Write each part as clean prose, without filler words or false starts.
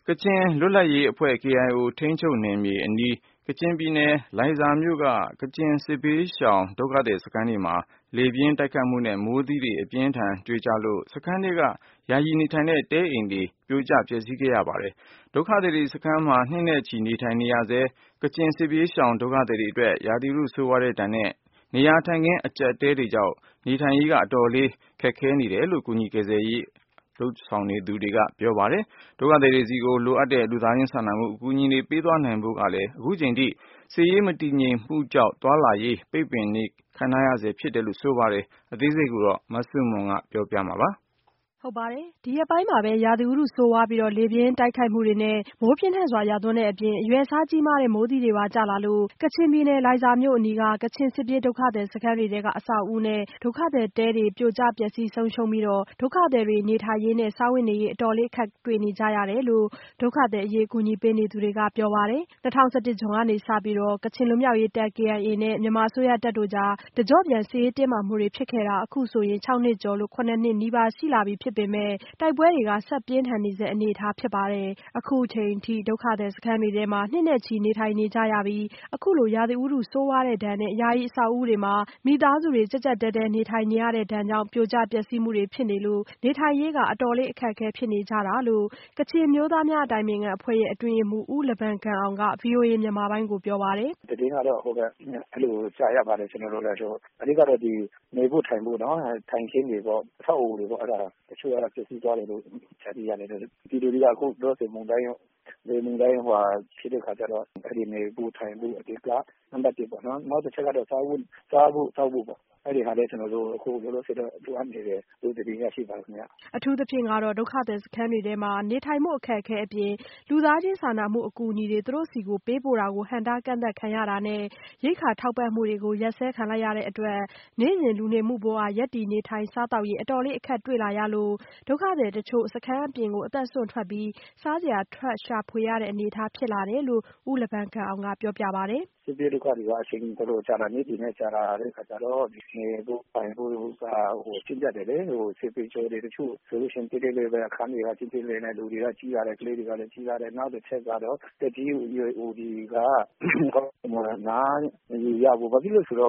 ကချင်လွတ်လပ်ရေးအဖွဲ့ KIO ထိန်းချုပ်နယ်မြေအနီး ကချင်ပြည်နယ် လိုင်ဇာမြို့က ကချင်စစ်ဘေးရှောင်ဒုက္ခသည်စခန်းတွေမှာ လေပြင်းတိုက်ခတ်မှုနဲ့ မိုးသီးအပြင်းအထန်ရွာသွန်းလို့ စခန်းထဲက ယာယီနေထိုင်တဲ့ တဲအိမ်တွေ ပြိုကျပျက်စီးခဲ့ရပါတယ်။ ဒုက္ခသည်တွေစခန်းမှာ နှစ်နဲ့ချီနေထိုင်နေရဆဲ ကချင်စစ်ဘေးရှောင်ဒုက္ခသည်တွေအတွက် ရာသီဥတုဆိုးဝါးတဲ့ဒဏ်နဲ့ နေရာထိုင်ခင်းအကျပ်အတည်းတွေကြောင့် နေထိုင်ရေးအတော်လေးခက်ခဲနေတယ်လို့ ကူညီကယ်ဆယ်ရေးလုပ်နေသူတွေကပြောပါတယ်။ ဒုက္ခသည်တွေဆီကို လိုအပ်တဲ့ လူသားချင်းစာနာမှုအကူအညီတွေပေးသွားနိုင်ဖို့ကလည်း အခုချိန်ထိ စစ်ရေးမတည်ငြိမ်မှုကြောင့် သွားလာရေးပိတ်ပင်ခံထားရဆဲဖြစ်တယ်လို့ဆိုပါတယ်။ အသေးစိတ် မဆုမွန် ပြောပြမှာပါ။ဒီရက်ပိုင်းမှာပဲ ရာသီဥတုဆိုးဝါးပြီး လေပြင်းတိုက်ခတ်မှုတွေနဲ့ မိုးပြင်းထန်စွာရွာသွန်းတဲ့အပြင် အရွယ်အစားကြီးမားတဲ့ မိုးသီးတွေပါကျလာလို့ ကချင်ပြည်နယ် လိုင်ဇာမြို့အနီးက ကချင်စစ်ပြေးဒုက္ခသည်စခန်းတွေထဲက အဆောက်အဦးနဲ့ ဒုက္ခသည်တဲတွေ ပြိုကျပျက်စီးဆုံးရှုံးပြီး ဒုက္ခသည်တွေနေထိုင်ရေးနဲ့ စားဝတ်နေရေး အတော်လေးအခက်တွေ့နေကြရတယ်လို့ ဒုက္ခသည်အရေးကူညီပေးနေသူတွေကပြောပါတယ်။ ၂၀၁၁ ဇွန်လကနေစပြီး ကချင်လွတ်မြောက်ရေးတပ် KIA နဲ့ မြန်မာအစိုးရတပ်တို့ကြား တကျော့ပြန်စစ်ရေးတင်းမာမှုတွေဖြစ်ခဲ့တာ အခုဆိုရင် ၆ နှစ်ကျော် ၇ နှစ်နီးပါးရှိလာပြီဖြစ်ပေမဲ့ တိုက်ပွဲတွေက ဆက်ပြင်းထန်နေဆဲအနေအထားဖြစ်ပါတယ်။ အခုချိန်ထိ ဒုက္ခသည်စခန်းတွေထဲမှာ နှစ်နဲ့ချီနေထိုင်နေကြရပြီး အခုလို ရာသီဥတုဆိုးဝါးတဲ့ဒဏ်နဲ့ ယာယီအဆောက်အဦးတွေမှာ မိသားစုတွေ ကျပ်ကျပ်တည်းတည်းနေထိုင်နေရတဲ့ဒဏ်ကြောင့် ပြိုကျပျက်စီးမှုတွေဖြစ်နေလို့ နေထိုင်ရေးအတော်လေးအခက်အခဲဖြစ်နေကြတာလို့ ကချင်အမျိုးသားများအတိုင်ပင်ခံအဖွဲ့ရဲ့အတွင်းရေးမှူး ဦးလဘမ်ဂမ်အောင်က ဗွီအိုအေမြန်မာပိုင်းကိုပြောပါတယ်။ "သတင်းကတော့အဲလိုကြားရပါတယ် ကျနော်တို့လည်း။ အဓိကတော့နေဖို့ထိုင်ဖို့ ထိုင်ခင်းတွေပေါ့ အဆောက်အအုံတွေပေါ့ အဲဒါတချို့ကတော့ပျက်စီးသွားတယ်လို့ကြားသိရတယ်။ ပြည်သူတွေကအခုလောလောဆယ်မုန်တိုင်းဖြစ်တဲ့အခါကျတော့ အဲဒီနေဖို့ထိုင်ဖို့အဓိကနံပတ်1ပေါ့နော်။ နောက်တချက်ကတော့စားဖို့သောက်ဖို့ပေါ့ အဲဒီဟာလည်းကျနော်တို့အခုလောလောဆယ်တော့လိုအပ်နေတယ်လို့သတင်းရရှိပါတယ်ခင်ဗျ။ " အထူးသဖြင့်ကတော့ ဒုက္ခသည်စခန်းတွေထဲမှာ နေထိုင်ဖို့အခက်အခဲအပြင် လူသားချင်းစာနာမှုအကူအညီတွေ သူတို့ဆီပေးပို့တာကို ဟန့်တားကန့်သတ်ခံရတာနဲ့ ရိက္ခာထောက်ပံ့မှုတွေကို ရပ်စဲခံလိုက်ရတဲ့အတွက် နေ့စဉ်လူနေမှုဘဝ ရပ်တည်နေထိုင်စားသောက်ရေး အတော်လေးအခက်တွေ့လာရလို့ ဒုက္ခသည်တချို့ စခန်းအပြင်ကို အသက်စွန့်ထွက်ပြီး စားစရာထွက်ရှာဖွေရတဲ့အနေအထားဖြစ်လာတယ်လို့ ဦးလဘမ်ဂမ်အောင်ကပြောပါတယ်။ "စစ်ပြေးဒုက္ခသည်ကအချိန်တော်တော်ကြာတာ နေ့တွေနဲ့ကြာလာတဲ့အခါကျတော့ နေဖို့ထိုင်ဖို့ကရှင်းပြတယ်လေ။ စစ်ဘေးကြောတွေတချို့ဆိုလို့ရှိရင်သေးသေးလေးပဲ အခန်းတွေကသေးသေးလေးနဲ့ လူတွေကကြီးလာတယ် ကလေးတွေကလည်းကြီးလာတယ်။ နောက်တချက်ကတော့ သက်ကြီးရွယ်အိုတွေက နားမရဘူး ဘာဖြစ်လို့လဲဆိုတော့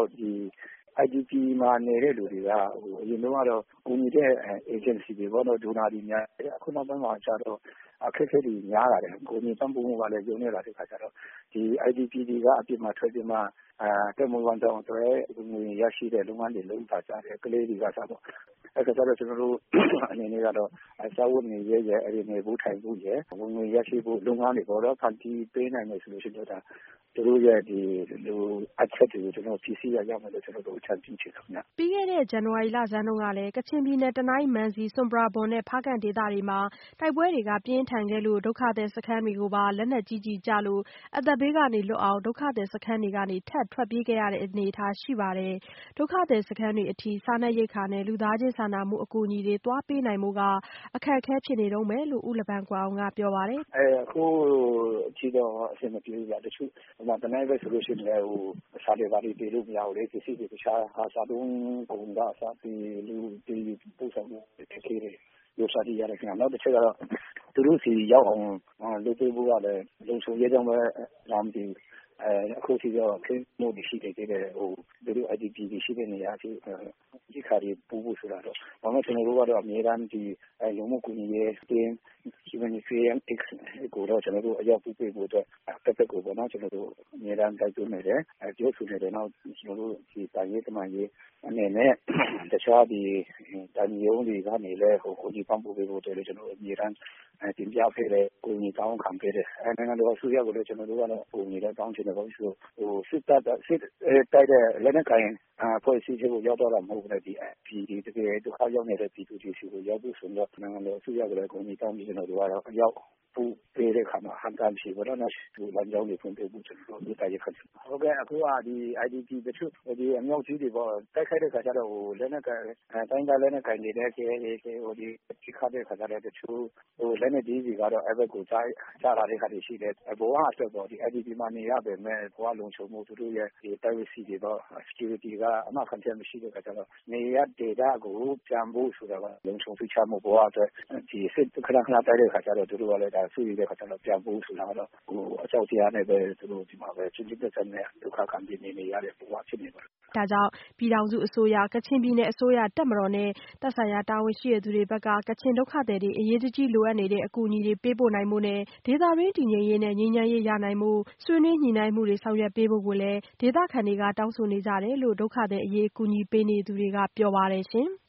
IDP မှာနေတဲ့လူတွေက အရင်တုန်းကတော့ကူညီတဲ့ agency တွေပေါ့နော် donor တွေများတယ်။ အခုနောက်ပိုင်းမှာကျတော့အခက်အခဲတွေများလာတယ်။ ကူညီပံ့ပိုးမှုကလည်းလျော့နည်းလာတဲ့အခါကျတော့ IDP တွေက အပြင်မှာထွက်ပြီးမှ အသက်မွေးဝမ်းကျောင်းအတွက်ဝင်ငွေရရှိတဲ့လုပ်ငန်းတွေလုပ်လာကြတယ် ကလေးတွေကစပေါ့။ အဲဒီအခါကျတော့ကျနော်တို့အနေနဲ့ကတော့ စားဝတ်နေရေးရယ် နေဖို့ထိုင်ဖို့ရယ် ဝင်ငွေရရှိဖို့လုပ်ငန်းတွေပေါ့နော် ဖန်တီးပေးနိုင်မယ်ဆိုရင်တော့ သူတို့ရဲ့လိုအပ်ချက်တွေကို ကျနော်တို့ဖြည့်ဆည်းရာရောက်မယ်လို့ ကျနော်တို့အကြံပြုချင်တယ်ခင်ဗျ။ " ပြီးခဲ့တဲ့ ဇန်နဝါရီလဆန်းတုန်းကလည်း ကချင်ပြည်နယ် တနိုင်း၊ မန်စီ၊ ဆွမ်ပရာဘွမ်နဲ့ ဖားကန့်ဒေသတွေမှာ တိုက်ပွဲတွေကပြင်းထန်ခဲ့လို့ ဒုက္ခသည်စခန်းတွေကိုပါ လက်နက်ကြီးကျည်ကျလို့ အသက်ဘေးကလွတ်အောင် ဒုက္ခသည်စခန်းတွေကနေ ထပ်ထွက်ပြေးခဲ့ရတဲ့အနေအထားရှိပါတယ်။ ဒုက္ခသည်စခန်းတွေအထိ စားနပ်ရိက္ခာနဲ့ လူသားချင်းစာနာမှုအကူအညီတွေသွားပေးနိုင်ဖို့က အခက်အခဲဖြစ်နေတုန်းပဲလို့ ဦးလဘမ်ဂမ်အောင်ကပြောပါတယ်။ "အခုအထိတော့အဆင်မပြေဘူးဗျ တချို့တနိုင်းဘက်ဆိုရင်လည်း ဆန်တွေဘာတွေသယ်လို့မရဘူးလေ ပစ္စည်းတွေတခြားစားသုံးကုန်ကအစ သယ်ယူပို့ဆောင်ဖို့အခက်အခဲတွေတွေ့ရတယ်ခင်ဗျ။ နောက်တချက်ကတော့ သူတို့ဆီရောက်အောင်လုပ်ပေးဖို့ကလည်း လုံခြုံရေးကြောင့်ပဲလားမသိဘူး အခုထိတော့ခက်ခဲမှုတွေရှိနေသေးတယ်။ သူတို့ IDP တွေရှိတဲ့နေရာအထိ ရိက္ခာတွေပို့ဖို့ဆိုတာတော့ ဒါပေမယ့် ကျနော်တို့ကတော့အမြဲတမ်းလူမှုကူညီရေးအသင်း Humanitarian Aid ကိုတော့ကျနော်တို့အရောက်ပို့ပေးဖို့အတွက် သက်သက်ကိုပေါ့နော် ကျနော်တို့အမြဲတမ်းတိုက်တွန်းနေတယ် ပြောဆိုနေတယ်။ နောက်ကျနော်တို့သံရေးတမန်ရေးအနေနဲ့ တခြားသံရုံးတွေကနေလည်း ကူညီပံ့ပိုးပေးဖို့အတွက်လည်း ကျနော်တို့အမြဲတမ်းတင်ပြခဲ့တယ် အကူအညီတောင်းခံခဲ့တယ်။ နိုင်ငံတော်အစိုးရကိုလည်း ကျနော်တို့ကတော့အကူအညီတောင်းချင်တယ် ဘာဖြစ်လို့လဲဆိုတော့ စစ်တိုက်တဲ့လက်နက်ကိုင်အဖွဲ့အစည်းထဲကိုရောက်သွားတာမဟုတ်ပဲနဲ့ တကယ်ဒုက္ခရောက်နေတဲ့ပြည်သူတွေဆီကိုရောက်ဖို့ဆိုရင်တော့ နိုင်ငံတော်အစိုးရကိုလည်းအကူအညီတောင်းပြီး ကျနော်တို့ကတော့အရောက်ပို့ပေးတဲ့အခါမှာ ဟန့်တားမရှိပေါ့နော် လမ်းကြောင်းတွေဖွင့်ပေးဖို့ ကျနော်တို့မေတ္တာရပ်ခံချင်ပါတယ်။ ဟုတ်ကဲ့အခုကIDP တချို့အမြောက်ကြီးတွေပေါ့ တိုက်ခိုက်တဲ့အခါကျတော့ တိုင်းရင်းသားလက်နက်ကိုင်တွေနဲ့ KIA KIO တွေပစ်ခတ်တဲ့အခါကျတော့ တချို့လက်နက်ကြီးတွေကတော့ အဲဒီဘက်ကိုကျလာတဲ့ဟာတွေရှိတယ်။ ဘဝအတွက်ပေါ့ IDP မှာနေရပေမယ့် ဘဝလုံခြုံမှု သူတို့ရဲ့ privacy တွေပေါ့ security ကအာမခံချက်မရှိတဲ့အခါကျတော့ နေရပ်ဒေသကိုပြန်ဖို့ဆိုတာက လုံခြုံစိတ်ချမှုဘဝအတွက် စစ်ခဏခဏတိုက်တဲ့အခါကျတော့ သူတို့ကလည်းစိုးရိမ်တဲ့ခါကျတော့ပြန်ဖို့ဆိုတာကတော့အကြောက်တရားနဲ့ပဲသူတို့ဒီမှာပဲချင်းချင်းတက်တက်နဲ့ဒုက္ခခံပြီးနေရတဲ့ဘဝဖြစ်နေပါတယ်။ဒါကြောင့်ပြည်ထောင်စုအစိုးရ၊ကချင်ပြည်နယ်အစိုးရ၊တပ်မတော်နဲ့သက်ဆိုင်ရာတာဝန်ရှိသူတွေဘက်ကကချင်ဒုက္ခသည်တွေအရေးတကြီးလိုအပ်နေတဲ့အကူအညီတွေပေးပို့နိုင်ဖို့နဲ့ဒေသတွင်းတည်ငြိမ်ရေးနဲ့ငြိမ်းချမ်းရေးရနိုင်ဖို့ဆွေးနွေးညှိနှိုင်းမှုတွေဆောင်ရွက်ပေးဖို့ကိုလည်းဒေသခံတွေကတောင်းဆိုနေကြတယ်လို့ဒုက္ခသည်အရေးကူညီပေးနေသူတွေကပြောပါတယ်ရှင်။